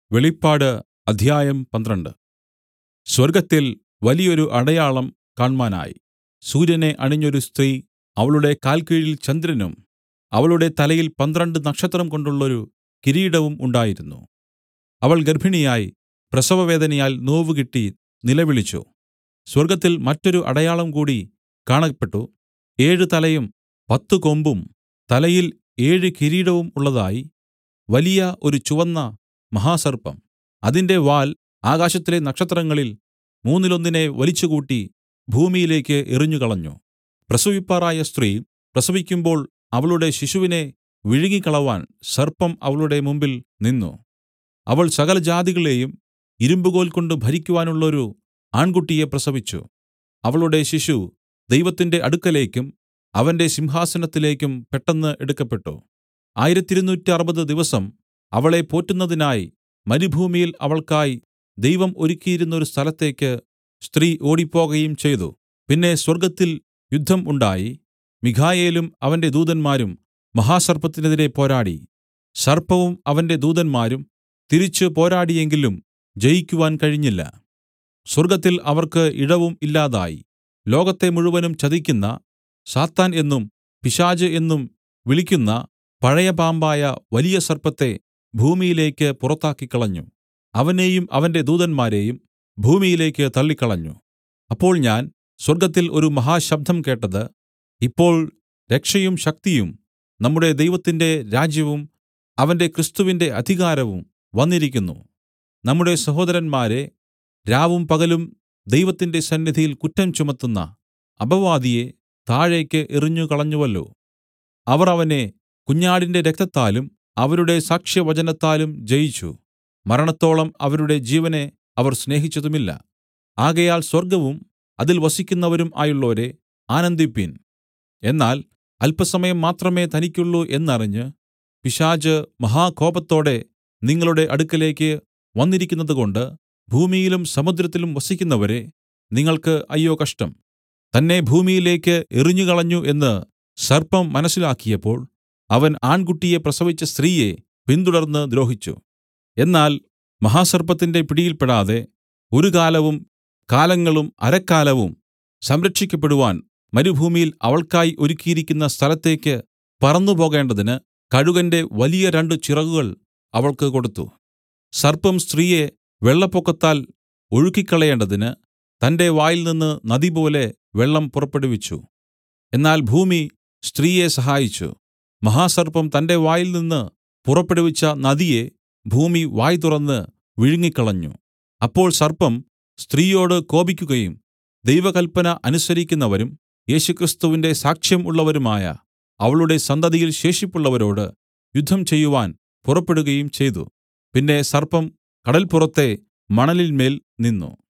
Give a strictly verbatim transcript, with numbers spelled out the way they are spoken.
വെളിപ്പാട് അദ്ധ്യായം പന്ത്രണ്ട്. സ്വർഗ്ഗത്തിൽ വലിയൊരു അടയാളം കാണ്മാനായി. സൂര്യനെ അണിഞ്ഞൊരു സ്ത്രീ, അവളുടെ കാൽക്കീഴിൽ ചന്ദ്രനും അവളുടെ തലയിൽ പന്ത്രണ്ട് നക്ഷത്രം കൊണ്ടുള്ളൊരു കിരീടവും ഉണ്ടായിരുന്നു. അവൾ ഗർഭിണിയായി പ്രസവവേദനയാൽ നോവുകിട്ടി നിലവിളിച്ചു. സ്വർഗ്ഗത്തിൽ മറ്റൊരു അടയാളം കൂടി കാണപ്പെട്ടു. ഏഴ് തലയും പത്തു കൊമ്പും തലയിൽ ഏഴ് കിരീടവും ഉള്ളതായി വലിയ ഒരു ചുവന്ന മഹാസർപ്പം. അതിന്റെ വാൽ ആകാശത്തിലെ നക്ഷത്രങ്ങളിൽ മൂന്നിലൊന്നിനെ വലിച്ചുകൂട്ടി ഭൂമിയിലേക്ക് എറിഞ്ഞുകളഞ്ഞു. പ്രസവിപ്പാറായ സ്ത്രീ പ്രസവിക്കുമ്പോൾ അവളുടെ ശിശുവിനെ വിഴുങ്ങിക്കളവാൻ സർപ്പം അവളുടെ മുമ്പിൽ നിന്നു. അവൾ സകലജാതികളെയും ഇരുമ്പുകോൽ കൊണ്ട് ഭരിക്കുവാനുള്ളൊരു ആൺകുട്ടിയെ പ്രസവിച്ചു. അവളുടെ ശിശു ദൈവത്തിന്റെ അടുക്കലേക്കും അവന്റെ സിംഹാസനത്തിലേക്കും പെട്ടെന്ന് എടുക്കപ്പെട്ടു. ആയിരത്തിരുനൂറ്ററുപത് ദിവസം അവളെ പോറ്റുന്നതിനായി മരുഭൂമിയിൽ അവൾക്കായി ദൈവം ഒരുക്കിയിരുന്നൊരു സ്ഥലത്തേക്ക് സ്ത്രീ ഓടിപ്പോകയും ചെയ്തു. പിന്നെ സ്വർഗ്ഗത്തിൽ യുദ്ധം ഉണ്ടായി. മിഖായേലും അവന്റെ ദൂതന്മാരും മഹാസർപ്പത്തിനെതിരെ പോരാടി. സർപ്പവും അവന്റെ ദൂതന്മാരും തിരിച്ചു പോരാടിയെങ്കിലും ജയിക്കുവാൻ കഴിഞ്ഞില്ല. സ്വർഗ്ഗത്തിൽ അവർക്ക് ഇടവും ഇല്ലാതായി. ലോകത്തെ മുഴുവനും ചതിക്കുന്ന സാത്താൻ എന്നും പിശാച് എന്നും വിളിക്കുന്ന പഴയ പാമ്പായ വലിയ സർപ്പത്തെ ഭൂമിയിലേക്ക് പുറത്താക്കിക്കളഞ്ഞു. അവനെയും അവന്റെ ദൂതന്മാരെയും ഭൂമിയിലേക്ക് തള്ളിക്കളഞ്ഞു. അപ്പോൾ ഞാൻ സ്വർഗ്ഗത്തിൽ ഒരു മഹാശബ്ദം കേട്ടത്, ഇപ്പോൾ രക്ഷയും ശക്തിയും നമ്മുടെ ദൈവത്തിന്റെ രാജ്യവും അവന്റെ ക്രിസ്തുവിന്റെ അധികാരവും വന്നിരിക്കുന്നു. നമ്മുടെ സഹോദരന്മാരെ രാവും പകലും ദൈവത്തിന്റെ സന്നിധിയിൽ കുറ്റം ചുമത്തുന്ന അപവാദിയെ താഴേക്ക് എറിഞ്ഞുകളഞ്ഞുവല്ലോ. അവർ അവനെ കുഞ്ഞാടിന്റെ രക്തത്താലും അവരുടെ സാക്ഷ്യവചനത്താലും ജയിച്ചു. മരണത്തോളം അവരുടെ ജീവനെ അവർ സ്നേഹിച്ചതുമില്ല. ആകയാൽ സ്വർഗ്ഗവും അതിൽ വസിക്കുന്നവരും ആയുള്ളോരേ, ആനന്ദിപ്പിൻ. എന്നാൽ അല്പസമയം മാത്രമേ തനിക്കുള്ളൂ എന്നറിഞ്ഞ് പിശാച് മഹാകോപത്തോടെ നിങ്ങളുടെ അടുക്കലേക്ക് വന്നിരിക്കുന്നതുകൊണ്ട് ഭൂമിയിലും സമുദ്രത്തിലും വസിക്കുന്നവരേ, നിങ്ങൾക്ക് അയ്യോ കഷ്ടം. തന്നെ ഭൂമിയിലേക്ക് എറിഞ്ഞുകളഞ്ഞു എന്ന് സർപ്പം മനസ്സിലാക്കിയപ്പോൾ അവൻ ആൺകുട്ടിയെ പ്രസവിച്ച സ്ത്രീയെ പിന്തുടർന്ന് ദ്രോഹിച്ചു. എന്നാൽ മഹാസർപ്പത്തിന്റെ പിടിയിൽപ്പെടാതെ ഒരു കാലവും കാലങ്ങളും അരക്കാലവും സംരക്ഷിക്കപ്പെടുവാൻ മരുഭൂമിയിൽ അവൾക്കായി ഒരുക്കിയിരിക്കുന്ന സ്ഥലത്തേക്ക് പറന്നുപോകേണ്ടതിന് കഴുകന്റെ വലിയ രണ്ട് ചിറകുകൾ അവൾക്ക് കൊടുത്തു. സർപ്പം സ്ത്രീയെ വെള്ളപ്പൊക്കത്താൽ ഒഴുക്കിക്കളയേണ്ടതിന് തന്റെ വായിൽനിന്ന് നദിപോലെ വെള്ളം പുറപ്പെടുവിച്ചു. എന്നാൽ ഭൂമി സ്ത്രീയെ സഹായിച്ചു. മഹാസർപ്പം തന്റെ വായിൽനിന്ന് പുറപ്പെടുവിച്ച നദിയെ ഭൂമി വായ് തുറന്ന് വിഴുങ്ങിക്കളഞ്ഞു. അപ്പോൾ സർപ്പം സ്ത്രീയോട് കോപിക്കുകയും ദൈവകൽപ്പന അനുസരിക്കുന്നവരും യേശുക്രിസ്തുവിന്റെ സാക്ഷ്യം ഉള്ളവരുമായ അവളുടെ സന്തതിയിൽ ശേഷിപ്പുള്ളവരോട് യുദ്ധം ചെയ്യുവാൻ പുറപ്പെടുകയും ചെയ്തു. പിന്നെ സർപ്പം കടൽപ്പുറത്തെ മണലിന്മേൽ നിന്നു.